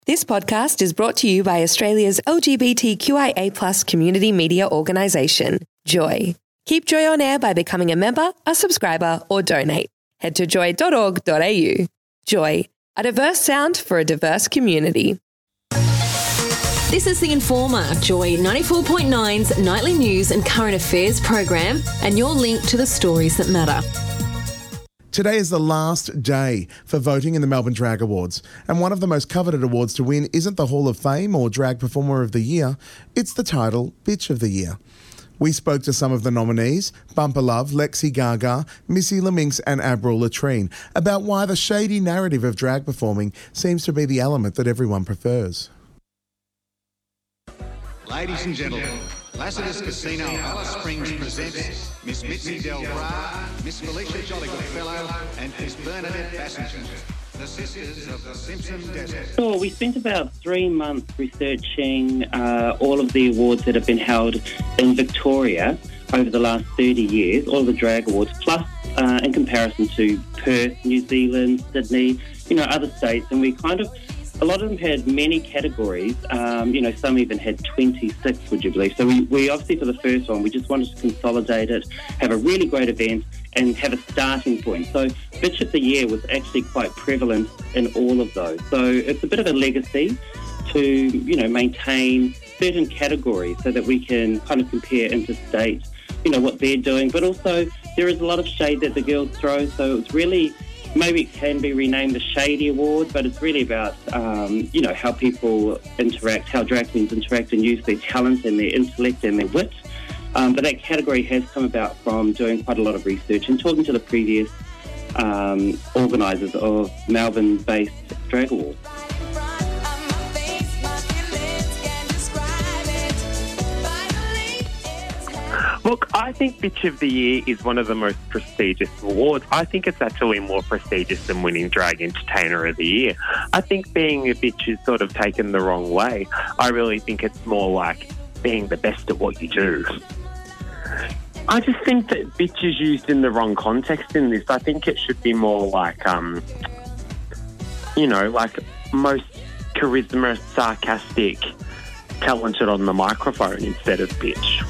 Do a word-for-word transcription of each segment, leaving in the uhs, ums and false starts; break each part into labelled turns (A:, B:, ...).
A: This podcast is brought to you by Australia's L G B T Q I A plus community media organisation, Joy. Keep Joy on air by becoming a member, a subscriber or donate. Head to joy dot org dot a u. Joy, a diverse sound for a diverse community.
B: This is The Informer, Joy ninety-four point nine's nightly news and current affairs program, and your link to the stories that matter.
C: Today is the last day for voting in the Melbourne Drag Awards, and one of the most coveted awards to win isn't the Hall of Fame or Drag Performer of the Year, it's the title Bitch of the Year. We spoke to some of the nominees, Bumper Love, Lexi Gaga, Missy LeMinx and Avril Latrine, about why the shady narrative of drag performing seems to be the element that everyone prefers.
D: Ladies and gentlemen, Lassiter's Casino Alice Springs presents Miss Mitzi Del Bra, Miss Felicia Jolly Goodfellow and Miss Bernadette Bassinger, the sisters of the Simpson Desert.
E: Sure, we spent about three months researching uh, all of the awards that have been held in Victoria over the last thirty years, all the drag awards, plus uh, in comparison to Perth, New Zealand, Sydney, you know, other states, and we kind of A lot of them had many categories. Um, you know, some even had twenty-six, would you believe? So we, we obviously, for the first one, we just wanted to consolidate it, have a really great event, and have a starting point. So Bitch of the Year was actually quite prevalent in all of those. So it's a bit of a legacy to, you know, maintain certain categories so that we can kind of compare interstate, you know, what they're doing. But also, there is a lot of shade that the girls throw, so it's really... Maybe it can be renamed the Shady Award, but it's really about, um, you know, how people interact, how drag queens interact and use their talent and their intellect and their wit. Um, but that category has come about from doing quite a lot of research and talking to the previous um, organisers of Melbourne-based drag awards.
F: Look, I think Bitch of the Year is one of the most prestigious awards. I think it's actually more prestigious than winning Drag Entertainer of the Year. I think being a bitch is sort of taken the wrong way. I really think it's more like being the best at what you do. I just think that bitch is used in the wrong context in this. I think it should be more like, um, you know, like most charisma, sarcastic, talented on the microphone instead of bitch.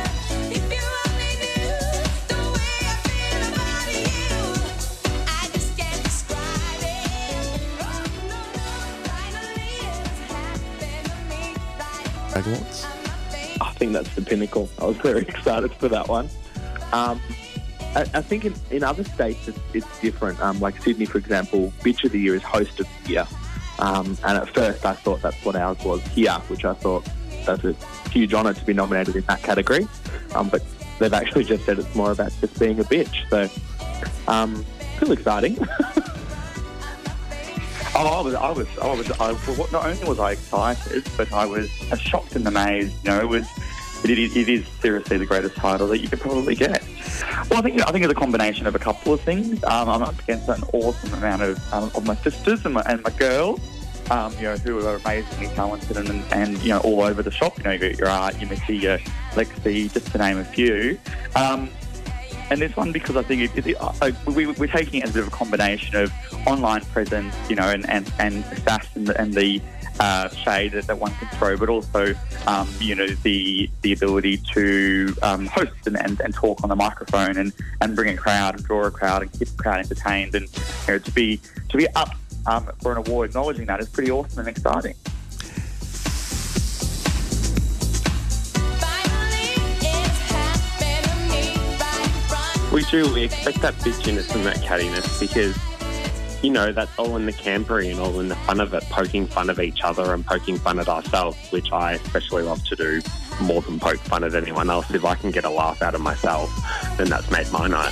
C: Awards.
G: I think that's the pinnacle. I was very excited for that one. Um, I, I think in, in other states it's, it's different. Um, like Sydney, for example, Bitch of the Year is Host of the Year. Um, and at first I thought that's what ours was here, which I thought that's a huge honour to be nominated in that category. Um, but they've actually just said it's more about just being a bitch. So, um, still exciting.
H: Oh, I was, I was, I was. I, well, not only was I excited, but I was shocked and amazed. You know, it was, it, it, it is seriously the greatest title that you could probably get. Well, I think, I think it's a combination of a couple of things. Um, I'm up against an awesome amount of um, of my sisters and my and my girls, um, you know, who are amazingly talented and, and you know all over the shop. You know, your, your Art, your Missy, your Lexi, just to name a few. Um, And this one, because I think it, it, uh, we, we're taking it as a bit of a combination of online presence, you know, and, and, and sass and the, and the uh, shade that, that one can throw, but also, um, you know, the the ability to um, host and, and, and talk on the microphone and, and bring a crowd and draw a crowd and keep the crowd entertained. And you know, to be to be up um, for an award acknowledging that is pretty awesome and exciting.
F: We do, we expect that bitchiness and that cattiness because, you know, that's all in the campery and all in the fun of it, poking fun of each other and poking fun at ourselves, which I especially love to do more than poke fun at anyone else. If I can get a laugh out of myself, then that's made my night.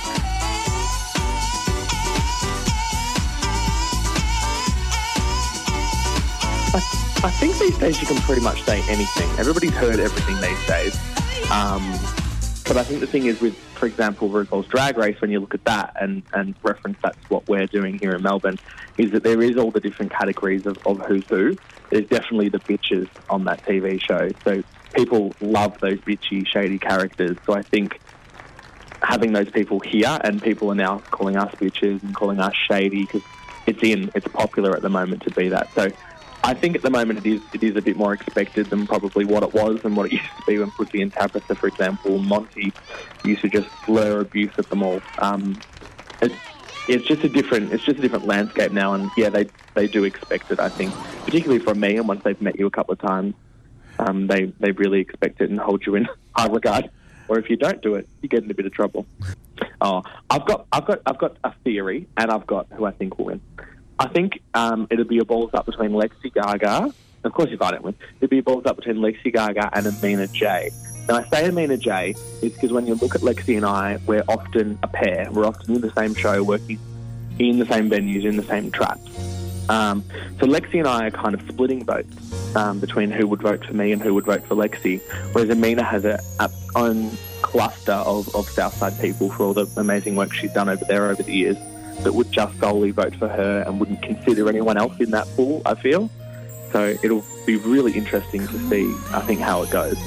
G: I, I think these days you can pretty much say anything. Everybody's heard everything these days. Um, but I think the thing is with, for example, RuPaul's Drag Race, when you look at that and, and reference that's what we're doing here in Melbourne, is that there is all the different categories of, of who's who. There's definitely the bitches on that T V show. So people love those bitchy, shady characters. So I think having those people here, and people are now calling us bitches and calling us shady because it's in, it's popular at the moment to be that. So I think at the moment it is it is a bit more expected than probably what it was and what it used to be when Pussy and Tabitha, for example, Monty used to just slur abuse at them all. Um, it, it's just a different it's just a different landscape now, and yeah, they they do expect it. I think, particularly from me, and once they've met you a couple of times, um, they they really expect it and hold you in high regard. Or if you don't do it, you get in a bit of trouble. Oh, I've got I've got I've got a theory, and I've got who I think will win. I think um, it'll be a balls up between Lexi Gaga. Of course, if I don't win, it'll be a balls up between Lexi Gaga and Amina J. Now, I say Amina J is because when you look at Lexi and I, we're often a pair. We're often in the same show, working in the same venues, in the same traps. Um, so Lexi and I are kind of splitting votes um, between who would vote for me and who would vote for Lexi, whereas Amina has a, a own cluster of, of Southside people for all the amazing work she's done over there over the years that would just solely vote for her and wouldn't consider anyone else in that pool, I feel. So it'll be really interesting to see, I think, how it goes.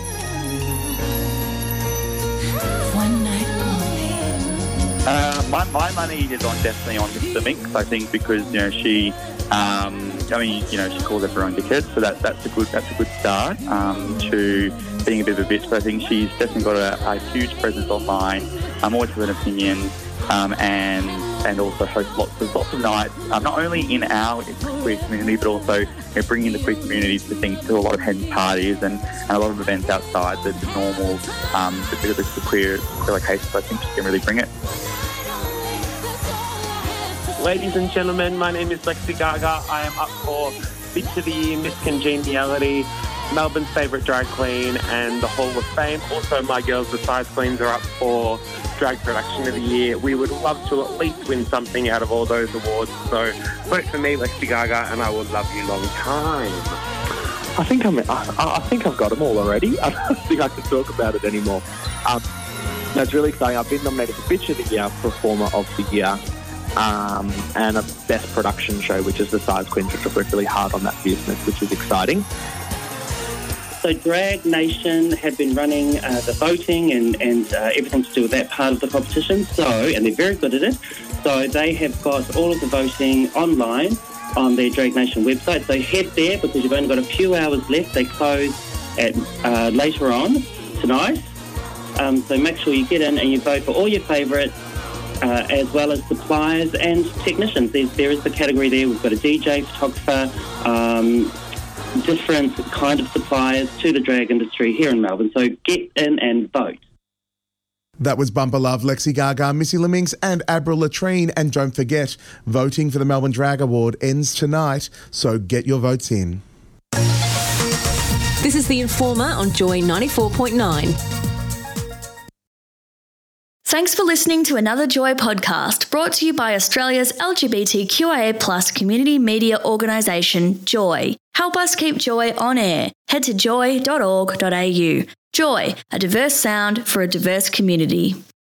B: One night
H: Uh, my, my money is on definitely on Mister Minx, I think, because, you know, she, um, I mean, you know, she calls everyone dickhead, so that, that's a good that's a good start um, to being a bit of a bitch. But I think she's definitely got a, a huge presence online. I'm always with an opinion, um, and and also hosts lots of lots of nights, um, not only in our queer community, but also, you know, bringing the queer community to things, to a lot of hen parties and, and a lot of events outside the, the normal, um, the, the, the queer locations. I think she can really bring it.
F: Ladies and gentlemen, my name is Lexi Gaga. I am up for Bitch of the Year, Miss Congeniality, Melbourne's favourite drag queen, and the Hall of Fame. Also, my girls, the Size Queens, are up for Drag Production of the Year. We would love to at least win something out of all those awards. So vote for me, Lexi Gaga, and I will love you long time.
G: I think I'm. I, I think I've got them all already. I don't think I can talk about it anymore. Um, that's really exciting. I've been nominated for Bitch of the Year, Performer of the Year, um, and a Best Production Show, which is the Size Queens, which have worked really hard on that business, which is exciting.
E: So Drag Nation have been running uh, the voting and, and uh, everything to do with that part of the competition. So, and they're very good at it. So they have got all of the voting online on their Drag Nation website. So head there because you've only got a few hours left. They close at uh, later on tonight. Um, so make sure you get in and you vote for all your favourites, uh, as well as suppliers and technicians. There's, there is the category there. We've got a D J, photographer, um, different kind of suppliers to the drag industry here in Melbourne. So get in and vote.
C: That was Bumper Love, Lexi Gaga, Missy Leminx and Abra Latrine. And don't forget, voting for the Melbourne Drag Award ends tonight, so get your votes in.
B: This is The Informer on Joy ninety-four point nine.
I: Thanks for listening to another Joy podcast brought to you by Australia's L G B T Q I A plus community media organisation, Joy. Help us keep Joy on air. Head to joy dot org dot a u. Joy, a diverse sound for a diverse community.